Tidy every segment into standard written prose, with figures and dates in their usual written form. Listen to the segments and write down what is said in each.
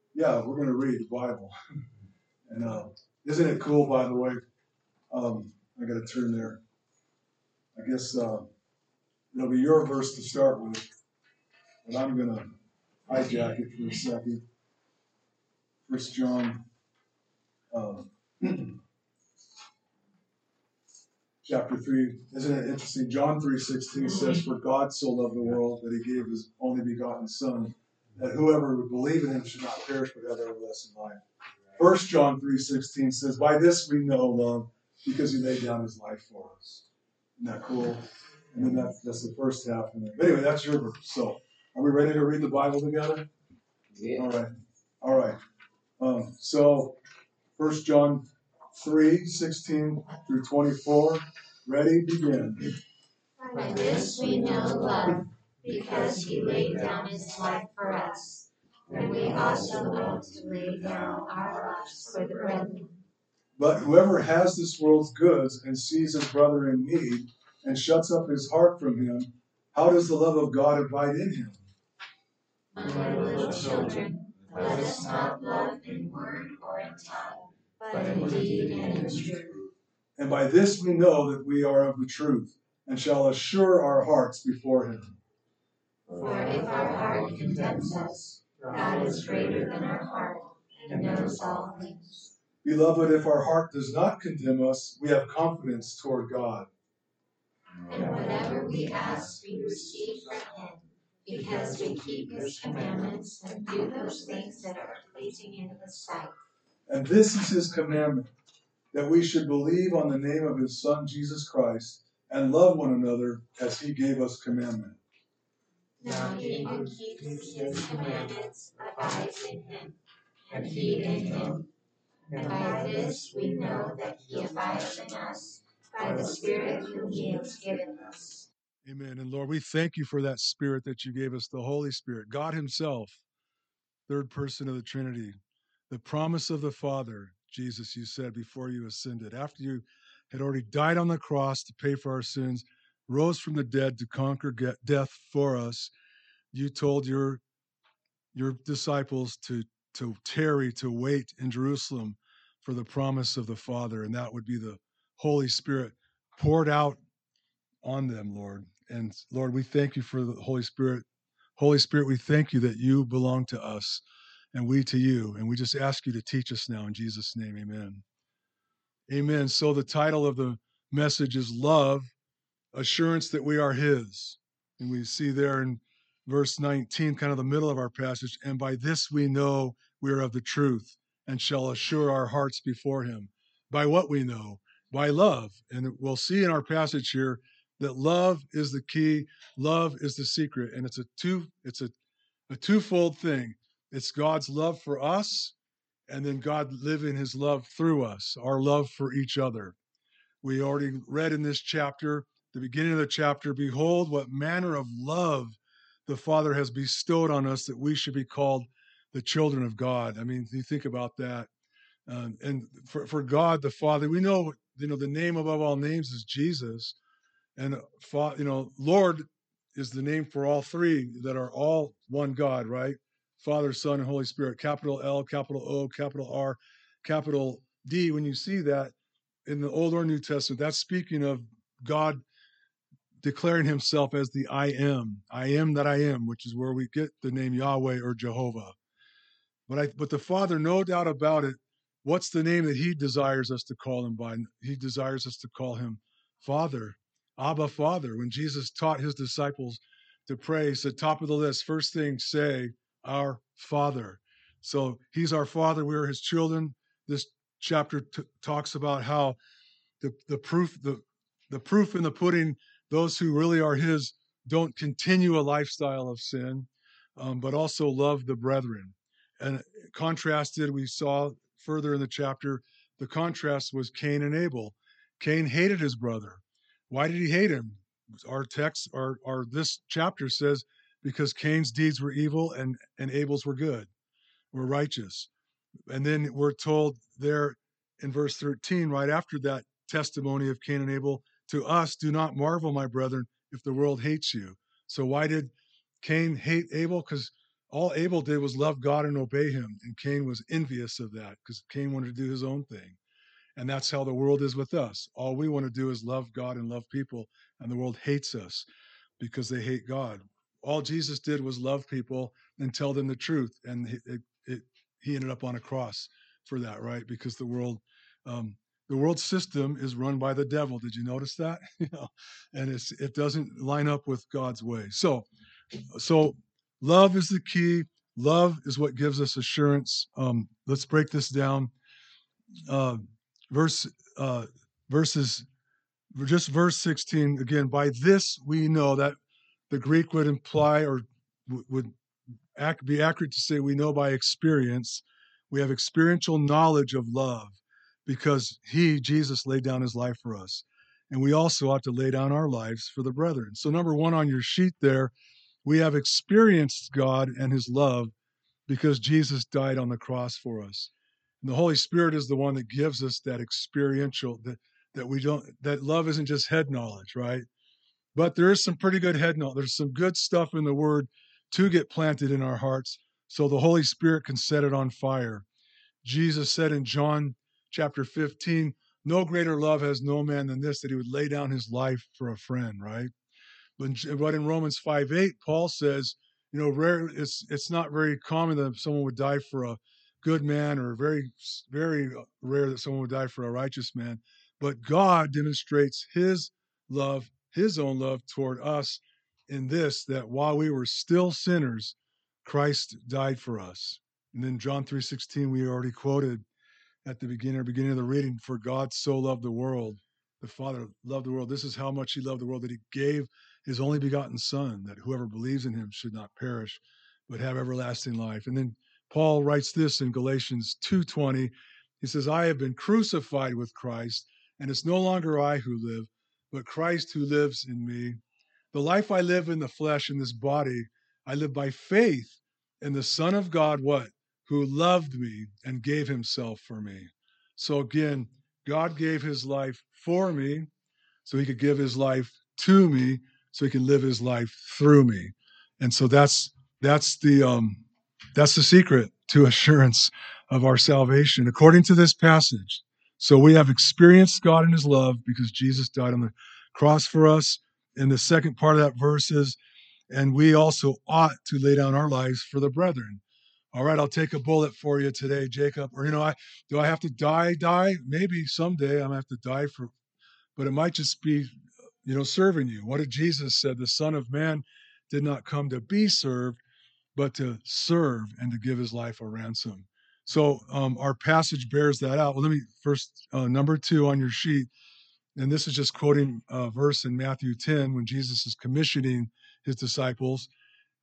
Yeah, we're going to read the Bible. And isn't it cool, by the way? I got to turn there. I guess it'll be your verse to start with, but I'm going to hijack it for a second. First John uh, chapter 3. Isn't it interesting? John 3:16 says, "For God so loved the world that he gave his only begotten Son, that whoever would believe in him should not perish but have everlasting life." First John 3:16 says, "By this we know love, because he laid down his life for us." Isn't that cool? And then that's the first half. But anyway, that's your verse. So, are we ready to read the Bible together? Yeah. All right. So, First John 3:16 through 24. Ready? Begin. By this we know love, because he laid down his life for us, and we also ought to lay down our lives for the brethren. But whoever has this world's goods and sees his brother in need and shuts up his heart from him, how does the love of God abide in him? My little children, let us not love in word or in tongue, but in deed and in truth. And by this we know that we are of the truth, and shall assure our hearts before him. For if our heart condemns us, God is greater than our heart, and knows all things. Beloved, if our heart does not condemn us, we have confidence toward God. And whatever we ask, we receive from him, because we keep his commandments and do those things that are pleasing in his sight. And this is his commandment, that we should believe on the name of his Son, Jesus Christ, and love one another as he gave us commandment. Now he who keeps his commandments abides in him, and he in him. And by this we know that he abides in us, by the Spirit whom he has given us. Amen. And Lord, we thank you for that Spirit that you gave us, the Holy Spirit, God himself, third person of the Trinity, the promise of the Father. Jesus, you said before you ascended, after you had already died on the cross to pay for our sins, rose from the dead to conquer death for us, you told your disciples to tarry, to wait in Jerusalem for the promise of the Father, and that would be the Holy Spirit poured out on them, Lord. And Lord, we thank you for the Holy Spirit. Holy Spirit, we thank you that you belong to us and we to you. And we just ask you to teach us now in Jesus' name. Amen. Amen. So the title of the message is Love, Assurance that we are his. And we see there in verse 19, kind of the middle of our passage, and by this we know we are of the truth and shall assure our hearts before him. By what we know? By love. And we'll see in our passage here that love is the key, love is the secret, and it's a twofold thing. It's God's love for us, and then God living his love through us, our love for each other. We already read in this chapter, the beginning of the chapter, behold, what manner of love the Father has bestowed on us that we should be called the children of God. I mean, you think about that. And for God the Father, we know, the name above all names is Jesus. And, Lord is the name for all three that are all one God, right? Father, Son, and Holy Spirit, capital L, capital O, capital R, capital D. When you see that in the Old or New Testament, that's speaking of God declaring himself as the I am that I am, which is where we get the name Yahweh or Jehovah. But the Father, no doubt about it, what's the name that he desires us to call him by? He desires us to call him Father, Abba, Father. When Jesus taught his disciples to pray, he said, top of the list, first thing, say, our Father. So he's our Father. We are his children. This chapter talks about how the proof in the pudding, those who really are his don't continue a lifestyle of sin, but also love the brethren. And contrasted, we saw further in the chapter, the contrast was Cain and Abel. Cain hated his brother. Why did he hate him? Our text, our this chapter says, because Cain's deeds were evil and Abel's were good, were righteous. And then we're told there in verse 13, right after that testimony of Cain and Abel, to us, do not marvel, my brethren, if the world hates you. So why did Cain hate Abel? Because All Abel did was love God and obey him. And Cain was envious of that because Cain wanted to do his own thing. And that's how the world is with us. All we want to do is love God and love people. And the world hates us because they hate God. All Jesus did was love people and tell them the truth. And he ended up on a cross for that, right? Because the world system is run by the devil. Did you notice that? And it doesn't line up with God's way. So love is the key. Love is what gives us assurance. Let's break this down. Uh, verse verses just verse 16 again. By this we know, that the Greek would imply, or would be accurate to say, we know by experience. We have experiential knowledge of love because Jesus laid down his life for us. And we also ought to lay down our lives for the brethren. So number one on your sheet there, we have experienced God and his love because Jesus died on the cross for us. And the Holy Spirit is the one that gives us that experiential, that love isn't just head knowledge, right? But there is some pretty good head knowledge. There's some good stuff in the word to get planted in our hearts so the Holy Spirit can set it on fire. Jesus said in John chapter 15, no greater love has no man than this, that he would lay down his life for a friend, right? But in Romans 5:8, Paul says, it's not very common that someone would die for a good man, or very, very rare that someone would die for a righteous man. But God demonstrates his love, his own love toward us in this, that while we were still sinners, Christ died for us. And then John 3:16, we already quoted at the beginning of the reading, for God so loved the world, the Father loved the world. This is how much he loved the world, that he gave his only begotten Son, that whoever believes in him should not perish, but have everlasting life. And then Paul writes this in Galatians 2:20. He says, I have been crucified with Christ, and it's no longer I who live, but Christ who lives in me. The life I live in the flesh, in this body, I live by faith in the Son of God, what? Who loved me and gave himself for me. So again, God gave his life for me so he could give his life to me so he can live his life through me. And so that's the secret to assurance of our salvation according to this passage. So we have experienced God in his love because Jesus died on the cross for us. And the second part of that verse is, and we also ought to lay down our lives for the brethren. All right, I'll take a bullet for you today, Jacob. Or, do I have to die? Maybe someday I'm going to have to die but it might just be, serving you. What did Jesus said? The Son of Man did not come to be served, but to serve and to give his life a ransom. So our passage bears that out. Well, let me first, number 2 on your sheet, and this is just quoting a verse in Matthew 10 when Jesus is commissioning his disciples.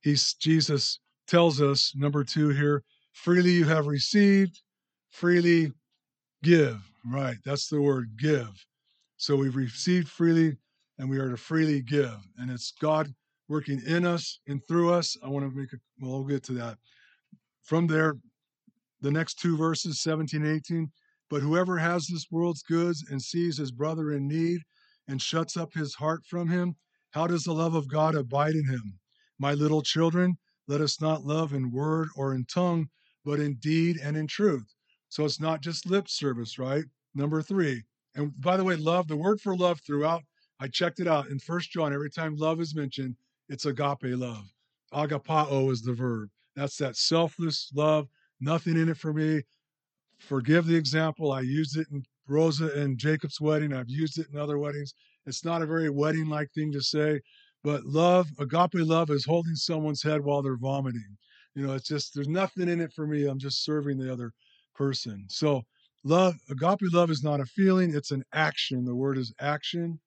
Jesus tells us, number 2 here, freely you have received, freely give. Right, that's the word, give. So we've received freely and we are to freely give. And it's God working in us and through us. I want to we'll get to that. From there, the next 2 verses, 17 and 18. But whoever has this world's goods and sees his brother in need and shuts up his heart from him, how does the love of God abide in him? My little children, let us not love in word or in tongue, but in deed and in truth. So it's not just lip service, right? Number 3. And by the way, love, the word for love throughout, I checked it out in 1 John. Every time love is mentioned, it's agape love. Agapao is the verb. That's that selfless love, nothing in it for me. Forgive the example. I used it in Rosa and Jacob's wedding. I've used it in other weddings. It's not a very wedding-like thing to say, but love, agape love, is holding someone's head while they're vomiting. It's just, there's nothing in it for me. I'm just serving the other person. So love, agape love is not a feeling, it's an action. The word is action.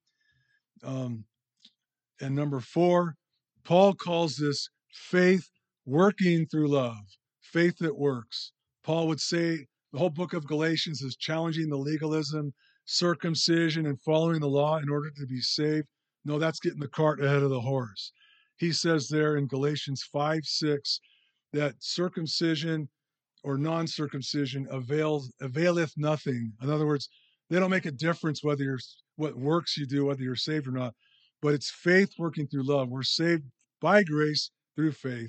And number 4, Paul calls this faith working through love, faith that works. Paul would say the whole book of Galatians is challenging the legalism, circumcision, and following the law in order to be saved. No, that's getting the cart ahead of the horse. He says there in Galatians 5:6 that circumcision or non-circumcision availeth nothing. In other words, they don't make a difference what works you do, whether you're saved or not. But it's faith working through love. We're saved by grace through faith.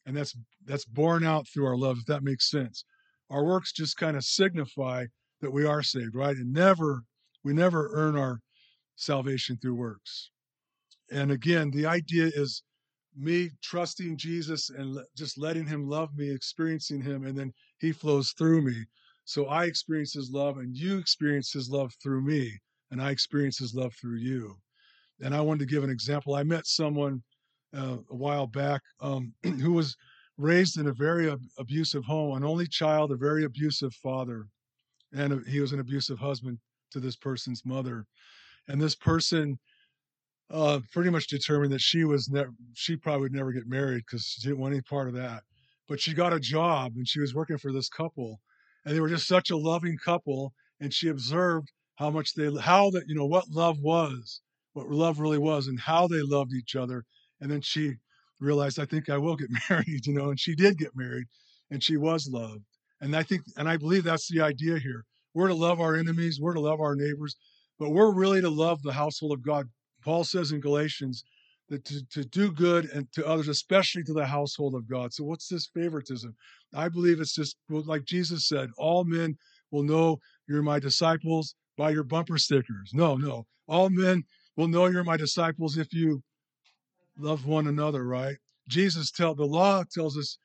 And that's borne out through our love, if that makes sense. Our works just kind of signify that we are saved, right? And we never earn our salvation through works. And again, the idea is me trusting Jesus and just letting him love me, experiencing him, and then he flows through me. So I experience his love and you experience his love through me, and I experience his love through you. And I wanted to give an example. I met someone a while back who was raised in a very abusive home, an only child, a very abusive father, and he was an abusive husband to this person's mother. And this person pretty much determined that she probably would never get married because she didn't want any part of that. But she got a job and she was working for this couple, and they were just such a loving couple. And she observed how that what love was, what love really was, and how they loved each other. And then she realized, I think I will get married, and she did get married, and she was loved. And I believe that's the idea here. We're to love our enemies, we're to love our neighbors, but we're really to love the household of God. Paul says in Galatians that to do good and to others, especially to the household of God. So what's this favoritism? I believe it's just like Jesus said, all men will know you're my disciples by your bumper stickers. No, no. All men will know you're my disciples if you love one another, right? The law tells us,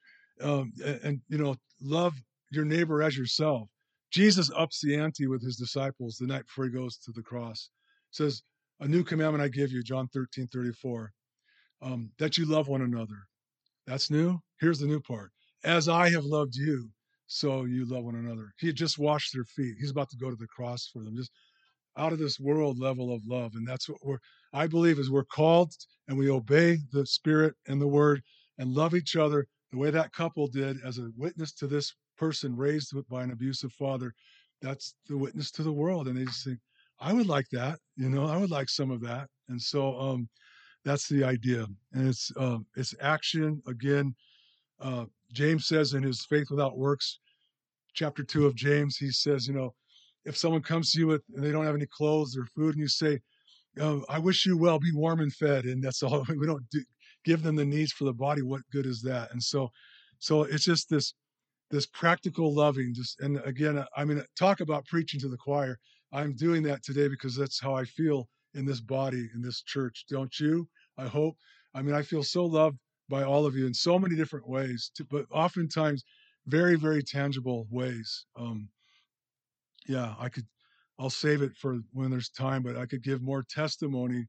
love your neighbor as yourself. Jesus ups the ante with his disciples the night before he goes to the cross. Says, a new commandment I give you, John 13:34, that you love one another. That's new. Here's the new part. As I have loved you, so you love one another. He had just washed their feet. He's about to go to the cross for them. Just out of this world level of love. And that's what I believe is we're called and we obey the Spirit and the Word and love each other the way that couple did as a witness to this person raised by an abusive father. That's the witness to the world. And they just think, I would like that, I would like some of that. And so that's the idea. And it's action. Again, James says in his Faith Without Works, chapter 2 of James, he says, if someone comes to you and they don't have any clothes or food, and you say, I wish you well, be warm and fed, and that's all. We don't give them the needs for the body. What good is that? And so it's just this practical loving. And again, talk about preaching to the choir. I'm doing that today because that's how I feel in this body, in this church. Don't you? I hope. I feel so loved by all of you in so many different ways, but oftentimes very, very tangible ways. Yeah, I'll save it for when there's time, but I could give more testimony.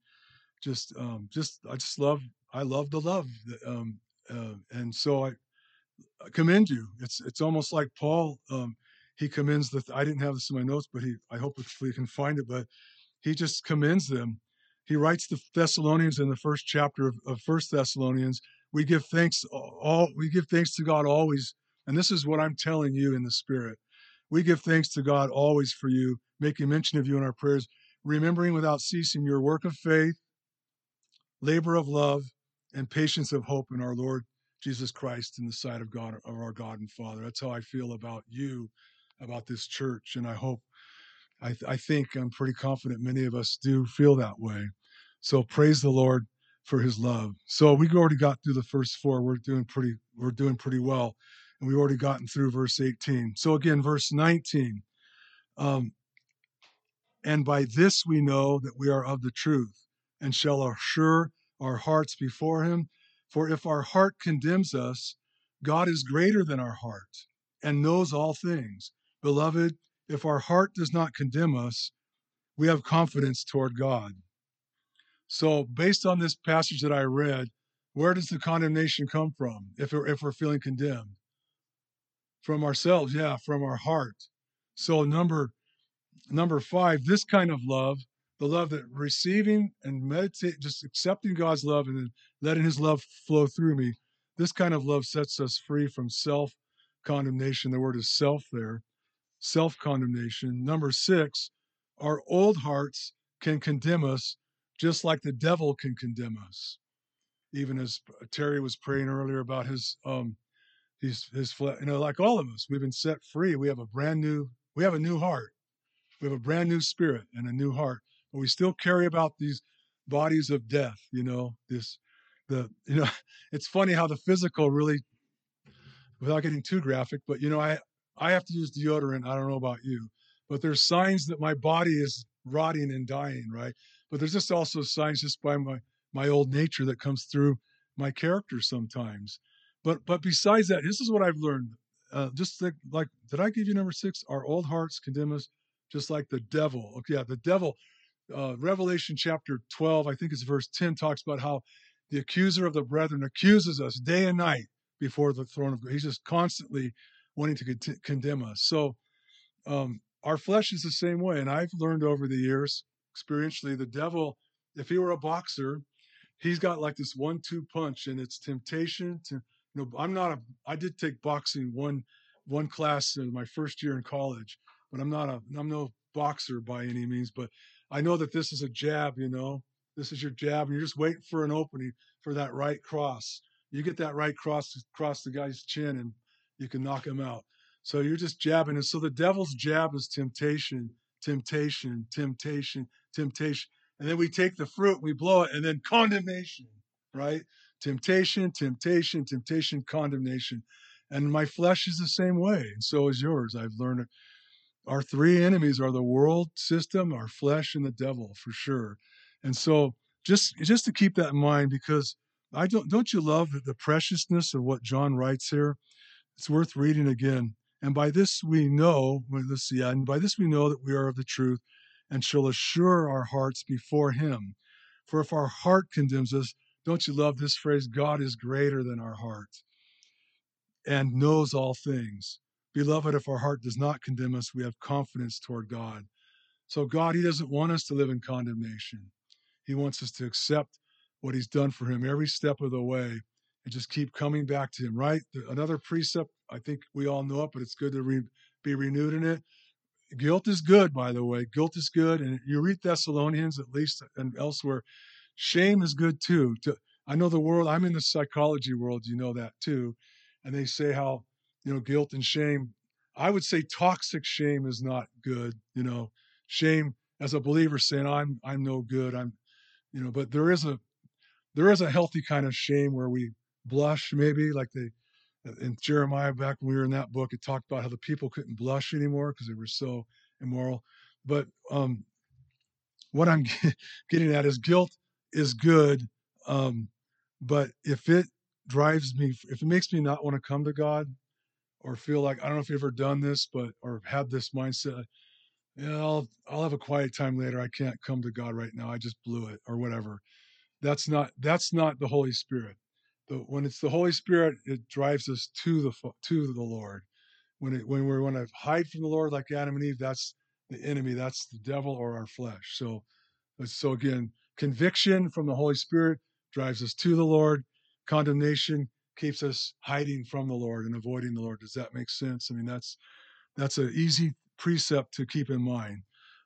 I love the love. And so I commend you. It's almost like Paul, he commends I didn't have this in my notes, but I hope we can find it, but he just commends them. He writes the Thessalonians in the first chapter of First Thessalonians. We give thanks to God always. And this is what I'm telling you in the Spirit. We give thanks to God always for you, making mention of you in our prayers, remembering without ceasing your work of faith, labor of love, and patience of hope in our Lord Jesus Christ in the sight of God, of our God and Father. That's how I feel about you, about this church. And I think I'm pretty confident many of us do feel that way. So praise the Lord for his love. So we already got through the first four. We're doing pretty well. And we've already gotten through verse 18. So again, verse 19. And by this we know that we are of the truth and shall assure our hearts before him. For if our heart condemns us, God is greater than our heart and knows all things. Beloved, if our heart does not condemn us, we have confidence toward God. So based on this passage that I read, where does the condemnation come from if we're feeling condemned? From ourselves, yeah, from our heart. So number 5, this kind of love, the love that receiving and meditate, just accepting God's love and then letting his love flow through me, this kind of love sets us free from self-condemnation. The word is self there, self-condemnation. Number 6, our old hearts can condemn us just like the devil can condemn us. Even as Terry was praying earlier about his like all of us, we've been set free. We have a new heart. We have a brand new spirit and a new heart, but we still carry about these bodies of death. It's funny how the physical really without getting too graphic, but I have to use deodorant. I don't know about you, but there's signs that my body is rotting and dying, right? But there's just also signs just by my old nature that comes through my character sometimes. But besides that, this is what I've learned. Just like, did I give you number 6? Our old hearts condemn us, just like the devil. Okay, yeah, the devil. Revelation chapter 12, I think it's verse 10, talks about how the accuser of the brethren accuses us day and night before the throne of God. He's just constantly wanting to condemn us. So our flesh is the same way. And I've learned over the years, experientially, the devil, if he were a boxer, he's got like this 1-2 punch, and it's temptation to, I did take boxing one class in my first year in college, but I'm no boxer by any means. But I know that this is a jab. This is your jab, and you're just waiting for an opening for that right cross. You get that right cross across the guy's chin, and you can knock him out. So you're just jabbing. And so the devil's jab is temptation, temptation, temptation, temptation. And then we take the fruit, we blow it, and then condemnation, right? Temptation, temptation, temptation, condemnation. And my flesh is the same way, and so is yours. I've learned our three enemies are the world system, our flesh, and the devil, for sure. And so just to keep that in mind, because don't you love the preciousness of what John writes here? It's worth reading again. And by this we know, and by this we know that we are of the truth, and shall assure our hearts before him. For if our heart condemns us, don't you love this phrase? God is greater than our heart and knows all things. Beloved, if our heart does not condemn us, we have confidence toward God. So God, he doesn't want us to live in condemnation. He wants us to accept what he's done for him every step of the way and just keep coming back to him, right? Another precept, I think we all know it, but it's good to be renewed in it. Guilt is good, by the way. Guilt is good. And you read Thessalonians, at least, and elsewhere, shame is good too. I know the world, I'm in the psychology world, you know that too. And they say how, guilt and shame, I would say toxic shame is not good. Shame as a believer saying, I'm no good. But there is a healthy kind of shame where we blush, maybe like in Jeremiah, back when we were in that book, it talked about how the people couldn't blush anymore because they were so immoral. But what I'm getting at is guilt is good, but if it if it makes me not want to come to God, or feel like, I don't know if you've ever done this, or had this mindset, I'll have a quiet time later. I can't come to God right now. I just blew it, or whatever. That's not the Holy Spirit. When it's the Holy Spirit, it drives us to the Lord. When we want to hide from the Lord, like Adam and Eve, that's the enemy. That's the devil or our flesh. So again, conviction from the Holy Spirit drives us to the Lord. Condemnation keeps us hiding from the Lord and avoiding the Lord. Does that make sense? I mean, that's an easy precept to keep in mind.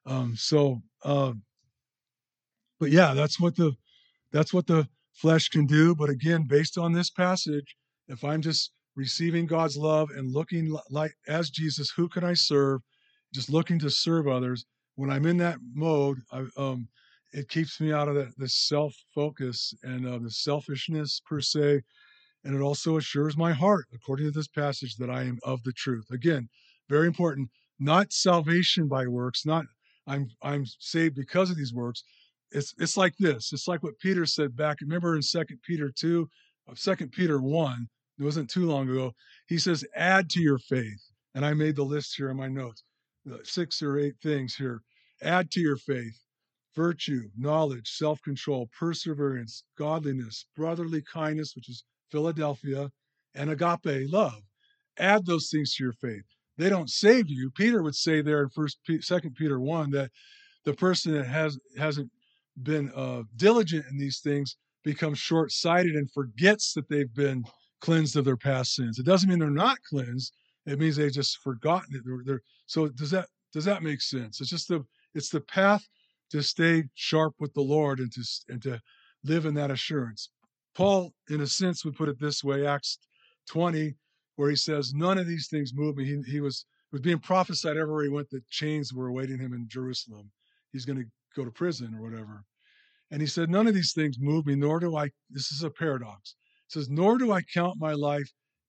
But yeah, that's what the flesh can do. But again, based on this passage, if I'm just receiving God's love and looking like as Jesus, who can I serve? Just looking to serve others. When I'm in that mode, it keeps me out of the self-focus and the selfishness per se, and it also assures my heart, according to this passage, that I am of the truth. Again, very important. Not salvation by works. Not I'm saved because of these works. It's like this. It's like what Peter said back. Remember in 2 Peter 2, 2 Peter 1. It wasn't too long ago. He says, "Add to your faith." And I made the list here in my notes, 6 or 8 things here. Add to your faith virtue, knowledge, self-control, perseverance, godliness, brotherly kindness, which is Philadelphia, and agape, love. Add those things to your faith. They don't save you. Peter would say there in 2 Peter 1 that the person that hasn't been diligent in these things becomes short-sighted and forgets that they've been cleansed of their past sins. It doesn't mean they're not cleansed. It means they've just forgotten it. So does that make sense? It's the path to stay sharp with the Lord and to live in that assurance. Paul, in a sense, would put it this way, Acts 20, where he says, none of these things move me. He was being prophesied everywhere he went that chains were awaiting him in Jerusalem. He's going to go to prison or whatever. And he said, none of these things move me, nor do I, this is a paradox. He says, nor do I count my life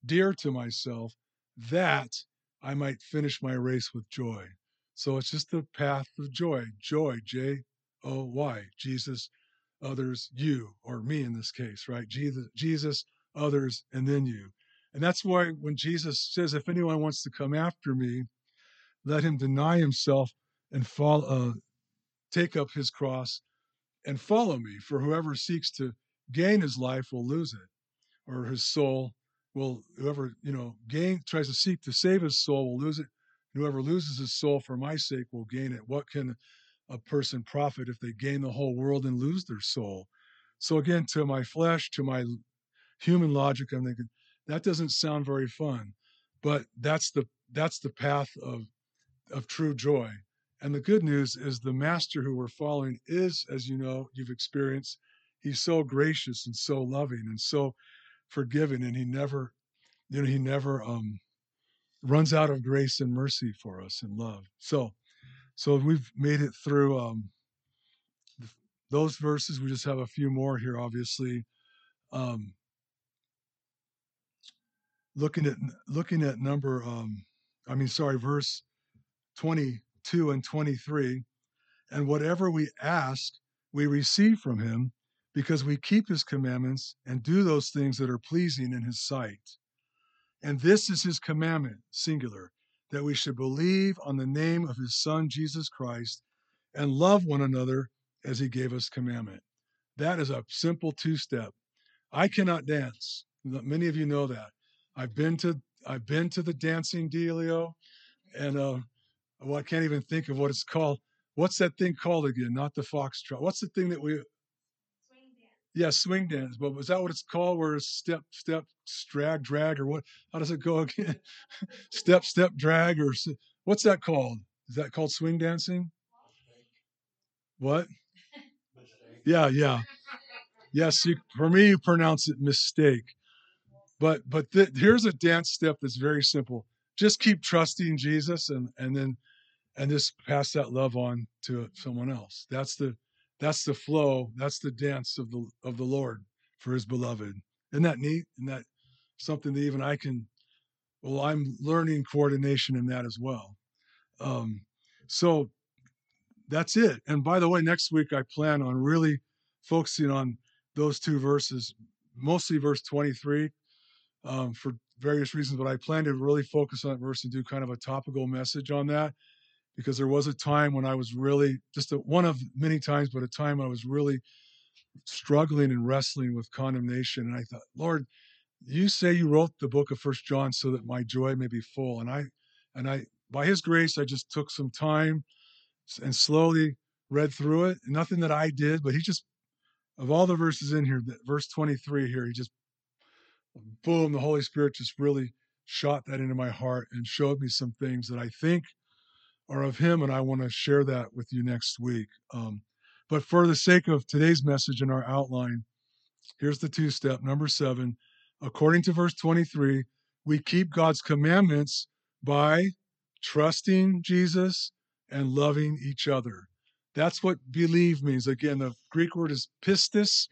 dear to myself, that I might finish my race with joy. So it's just the path of joy. Joy, Joy, Jesus, others, you, or me in this case, right? Jesus, others, and then you. And that's why when Jesus says, if anyone wants to come after me, let him deny himself and take up his cross and follow me. For whoever seeks to gain his life will lose it, or his soul will, whoever, tries to seek to save his soul will lose it. Whoever loses his soul for my sake will gain it. What can a person profit if they gain the whole world and lose their soul? So again, to my flesh, to my human logic, I'm thinking that doesn't sound very fun, but that's the path of true joy. And the good news is the master who we're following is, as you know, you've experienced, he's so gracious and so loving and so forgiving, and he never runs out of grace and mercy for us and love. So we've made it through those verses. We just have a few more here, obviously. Um, looking at verse 22 and 23. And whatever we ask, we receive from him, because we keep his commandments and do those things that are pleasing in his sight. And this is his commandment, singular, that we should believe on the name of his Son, Jesus Christ, and love one another as he gave us commandment. That is a simple two-step. I cannot dance. Many of you know that. I've been to the dancing dealio, and well, I can't even think of what it's called. What's that thing called again? Not the foxtrot. What's the thing that we? Swing dance. Yeah, swing dance. But was that what it's called? Where it's step, drag, or what? How does it go again? Step, drag, or what's that called? Is that called swing dancing? What? Yeah. Yes, for me, you pronounce it mistake. But here's a dance step that's very simple. Just keep trusting Jesus, and just pass that love on to someone else. That's the flow. That's the dance of the Lord for his beloved. Isn't that neat? Isn't that something that even I can? Well, I'm learning coordination in that as well. Um, so that's it. And by the way, next week I plan on really focusing on those two verses, mostly verse 23, for various reasons. But I plan to really focus on that verse and do kind of a topical message on that, because there was a time when I was really one of many times, but a time I was really struggling and wrestling with condemnation. And I thought, Lord, you say you wrote the book of First John so that my joy may be full. And I, by his grace, I just took some time and slowly read through it. Nothing that I did, but he just, of all the verses in here, verse 23 here, he just, boom, the Holy Spirit just really shot that into my heart and showed me some things that I think are of him, and I want to share that with you next week. But for the sake of today's message in our outline, here's the two-step. Number 7, according to verse 23, we keep God's commandments by trusting Jesus and loving each other. That's what believe means. Again, the Greek word is pistis,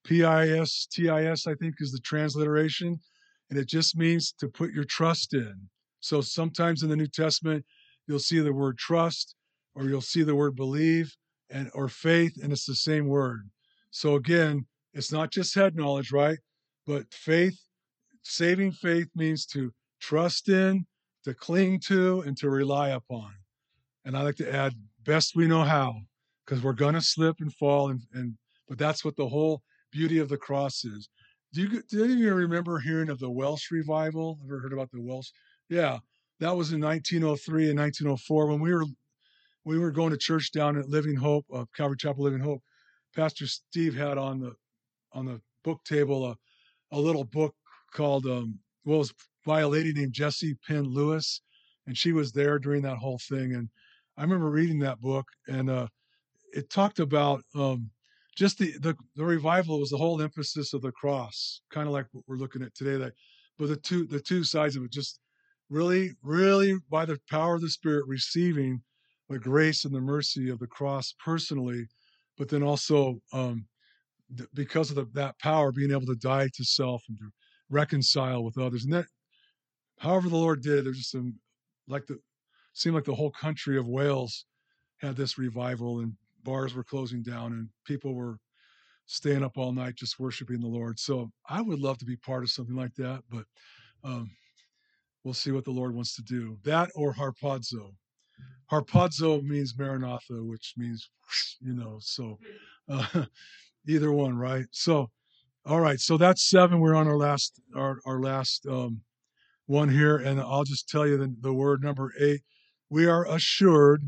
Pistis, I think is the transliteration, and it just means to put your trust in. So sometimes in the New Testament, you'll see the word trust, or you'll see the word believe, or faith, and it's the same word. So again, it's not just head knowledge, right? But faith, saving faith means to trust in, to cling to, and to rely upon. And I like to add, best we know how, because we're going to slip and fall, but that's what the whole beauty of the cross is. Do any of you remember hearing of the Welsh revival? Ever heard about the Welsh? Yeah, that was in 1903 and 1904 when we were going to church down at Living Hope, Calvary Chapel Living Hope. Pastor Steve had on the book table a little book called it was by a lady named Jessie Penn Lewis, and she was there during that whole thing. And I remember reading that book, and it talked about just the revival was the whole emphasis of the cross, kind of like what we're looking at today. But the two sides of it, just really, really by the power of the Spirit, receiving the grace and the mercy of the cross personally, but then also because of that power, being able to die to self and to reconcile with others. And however the Lord did it, there's just some, seemed like the whole country of Wales had this revival, and bars were closing down and people were staying up all night just worshiping the Lord. So I would love to be part of something like that, but um, we'll see what the Lord wants to do. That or harpazo. Harpazo means Maranatha, which means, so uh, either one, right? So, all right. So that's 7. We're on our last one here. And I'll just tell you the word number 8. We are assured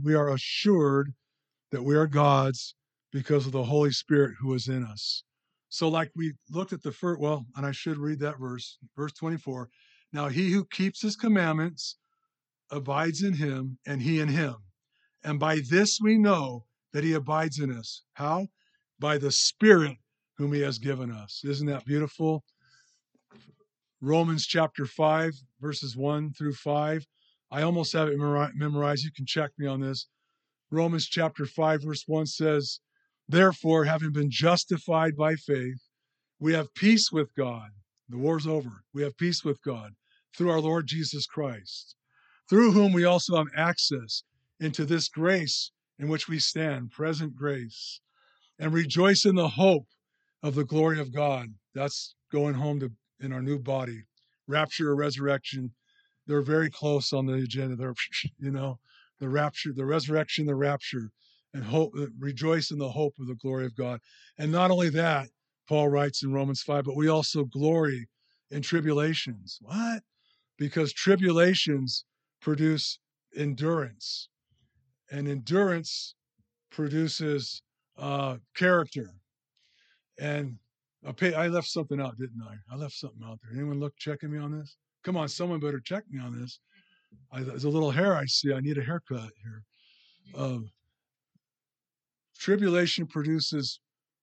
that we are God's because of the Holy Spirit who is in us. So, like we looked at the first, and I should read that verse 24. Now, he who keeps his commandments abides in him, and he in him. And by this we know that he abides in us. How? By the Spirit whom he has given us. Isn't that beautiful? Romans chapter 5, verses 1 through 5. I almost have it memorized. You can check me on this. Romans chapter 5, verse 1 says, therefore, having been justified by faith, we have peace with God. The war's over. We have peace with God through our Lord Jesus Christ, through whom we also have access into this grace in which we stand, present grace, and rejoice in the hope of the glory of God. That's going home in our new body. Rapture or resurrection, they're very close on the agenda. They're, the rapture, the resurrection, the rapture, and hope, rejoice in the hope of the glory of God. And not only that, Paul writes in Romans 5, but we also glory in tribulations. What? Because tribulations produce endurance, and endurance produces character. And I left something out, didn't I? I left something out there. Anyone checking me on this? Come on, someone better check me on this. There's a little hair I see. I need a haircut here. Tribulation produces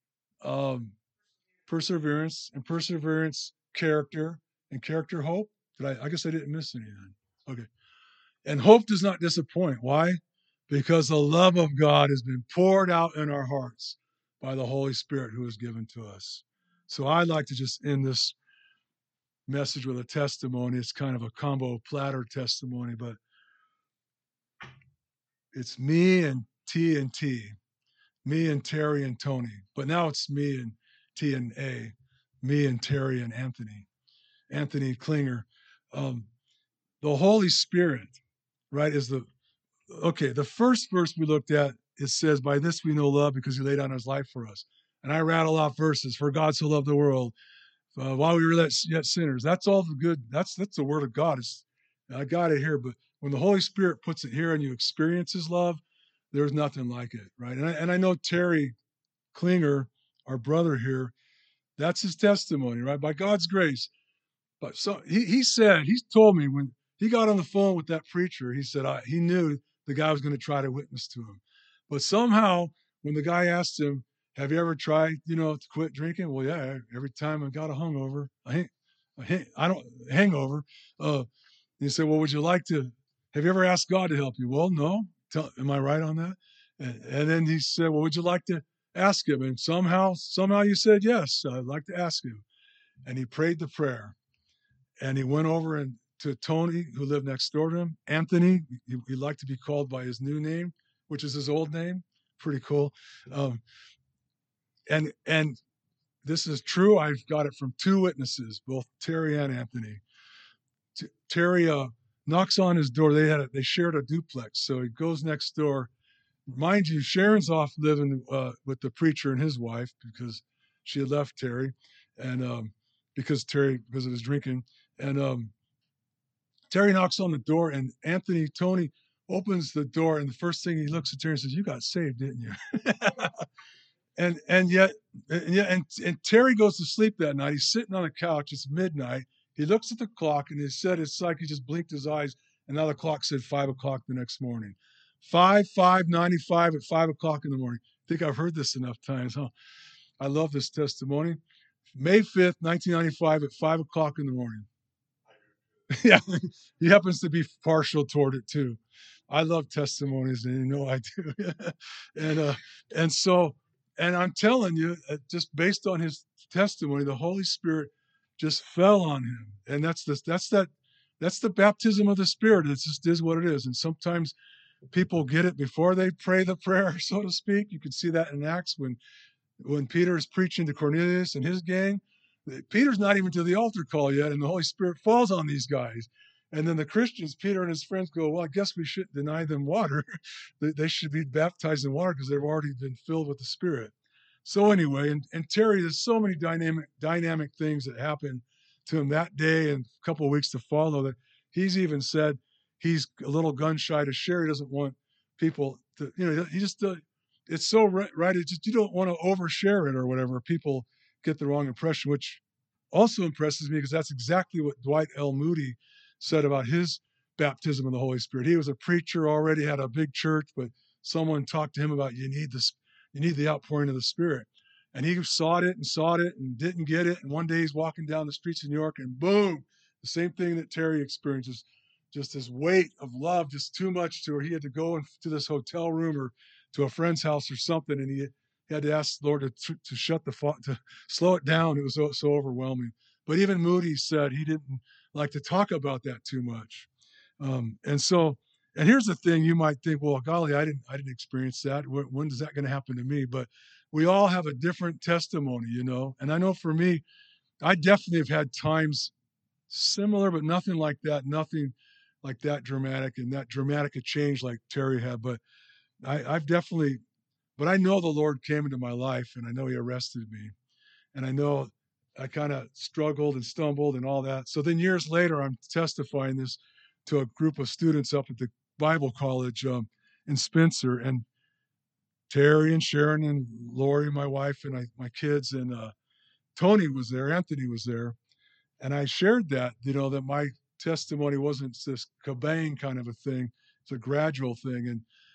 perseverance, and perseverance, character, and character, hope. I guess I didn't miss anything. Okay. And hope does not disappoint. Why? Because the love of God has been poured out in our hearts by the Holy Spirit who is given to us. So I'd like to just end this message with a testimony. It's kind of a combo platter testimony, but it's me and T and T, me and Terry and Tony. But now it's me and T and A, me and Terry and Anthony Klinger. The Holy Spirit, right, is the first verse we looked at, it says, by this we know love because he laid down his life for us. And I rattle off verses, for God so loved the world, while we were yet sinners. That's all the good. That's the word of God. I got it here, but when the Holy Spirit puts it here and you experience his love, there's nothing like it, right? And I know Terry Klinger, our brother here, that's his testimony, right? By God's grace. But so he told me when he got on the phone with that preacher, he said he knew the guy was going to try to witness to him. But somehow, when the guy asked him, have you ever tried, to quit drinking? Well, yeah, every time I got a hangover. He said, well, would you like to, have you ever asked God to help you? Well, no. Am I right on that? And then he said, well, would you like to ask him? And somehow you said, yes, I'd like to ask him. And he prayed the prayer. And he went over to Tony, who lived next door to him. Anthony, he liked to be called by his new name, which is his old name. Pretty cool. And this is true. I've got it from 2 witnesses, both Terry and Anthony. Terry knocks on his door. They shared a duplex, so he goes next door. Mind you, Sharon's off living with the preacher and his wife because she had left Terry, and because of his drinking. And Terry knocks on the door, and Tony opens the door, and the first thing he looks at Terry and says, "You got saved, didn't you?" and yet, Terry goes to sleep that night. He's sitting on the couch. It's midnight. He looks at the clock, and he said it's like he just blinked his eyes, and now the clock said 5 o'clock the next morning. 5/5/95 at 5 o'clock in the morning. I think I've heard this enough times, huh? I love this testimony. May 5th, 1995 at 5 o'clock in the morning. Yeah, he happens to be partial toward it too. I love testimonies, and you know I do. and I'm telling you, just based on his testimony, the Holy Spirit just fell on him, and that's That's the baptism of the Spirit. It just is what it is. And sometimes people get it before they pray the prayer, so to speak. You can see that in Acts when Peter is preaching to Cornelius and his gang. Peter's not even to the altar call yet, and the Holy Spirit falls on these guys. And then the Christians, Peter and his friends go, well, I guess we shouldn't deny them water. They should be baptized in water because they've already been filled with the Spirit. So anyway, and Terry, there's so many dynamic things that happened to him that day and a couple of weeks to follow that he's even said he's a little gun shy to share. He doesn't want people to, he just, it's so right. It's just, you don't want to overshare it or whatever. People get the wrong impression, which also impresses me because that's exactly what Dwight L. Moody said about his baptism in the Holy Spirit. He was a preacher already, had a big church, but someone talked to him about you need the outpouring of the Spirit. And he sought it and didn't get it. And one day he's walking down the streets of New York and boom, the same thing that Terry experiences, just this weight of love, just too much to where he had to go into this hotel room or to a friend's house or something. And he had to ask the Lord to to slow it down. It was so overwhelming. But even Moody said he didn't like to talk about that too much. And here's the thing: you might think, well, golly, I didn't experience that. When is that going to happen to me? But we all have a different testimony, And I know for me, I definitely have had times similar, but nothing like that. Nothing like that dramatic and that dramatic a change like Terry had. But I've definitely, but I know the Lord came into my life, and I know He arrested me, and I know I kind of struggled and stumbled and all that. So then years later, I'm testifying this to a group of students up at the Bible college in Spencer, and Terry and Sharon and Lori, my wife, and my kids, and Tony was there, Anthony was there, and I shared that, that my testimony wasn't this kabang kind of a thing; it's a gradual thing,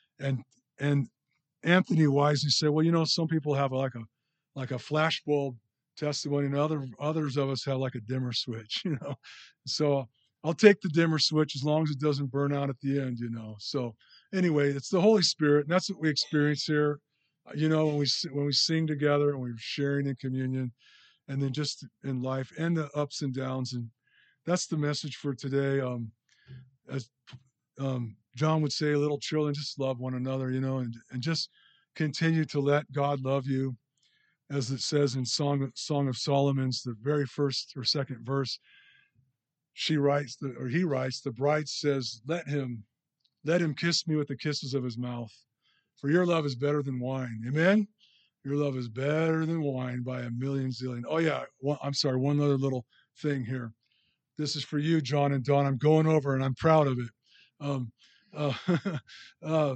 and Anthony wisely said, well, some people have like a flashbulb testimony, and others of us have like a dimmer switch. So I'll take the dimmer switch as long as it doesn't burn out at the end. So anyway, it's the Holy Spirit, and that's what we experience here. When we sing together and we're sharing in communion, and then just in life and the ups and downs, and that's the message for today. As John would say, little children, just love one another, and just continue to let God love you. As it says in Song of Solomon's, the very first or second verse, he writes, the bride says, let him kiss me with the kisses of his mouth. For your love is better than wine. Amen? Your love is better than wine by a million zillion. Oh, yeah. I'm sorry. One other little thing here. This is for you, John and Dawn. I'm going over and I'm proud of it. Um, uh, uh,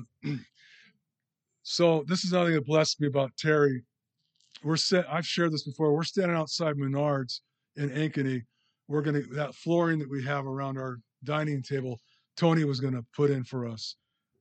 so this is another thing that blessed me about Terry. I've shared this before. We're standing outside Menards in Ankeny. That flooring that we have around our dining table, Tony was going to put in for us.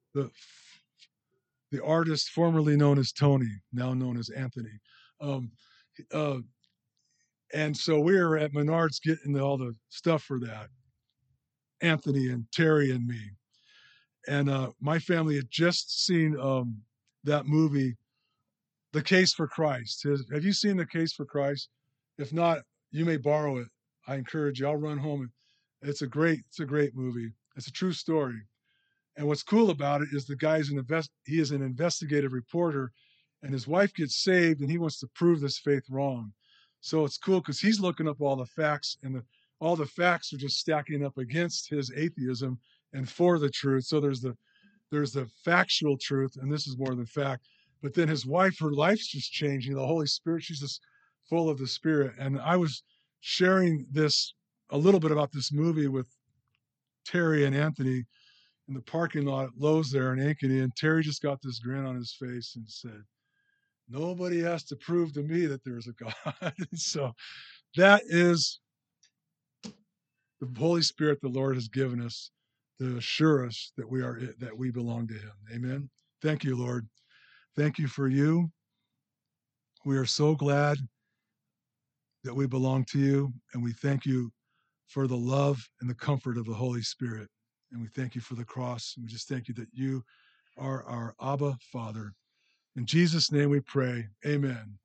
The artist formerly known as Tony, now known as Anthony. Um, uh, and so we were at Menards getting all the stuff for that. Anthony and Terry and me. And my family had just seen that movie, The Case for Christ. Have you seen The Case for Christ? If not, you may borrow it. I encourage you. I'll run home. It's a great movie. It's a true story. And what's cool about it is the guy's he is an investigative reporter, and his wife gets saved, and he wants to prove this faith wrong. So it's cool because he's looking up all the facts, and all the facts are just stacking up against his atheism and for the truth. So there's the factual truth, and this is more than fact. But then his wife, her life's just changing. The Holy Spirit, she's just full of the Spirit. And I was sharing a little bit about this movie with Terry and Anthony in the parking lot at Lowe's there in Ankeny, and Terry just got this grin on his face and said, nobody has to prove to me that there's a God. So that is the Holy Spirit the Lord has given us to assure us that we belong to Him. Amen. Thank you, Lord. Thank you for you. We are so glad that we belong to you, and we thank you for the love and the comfort of the Holy Spirit. And we thank you for the cross. And we just thank you that you are our Abba Father. In Jesus' name we pray. Amen.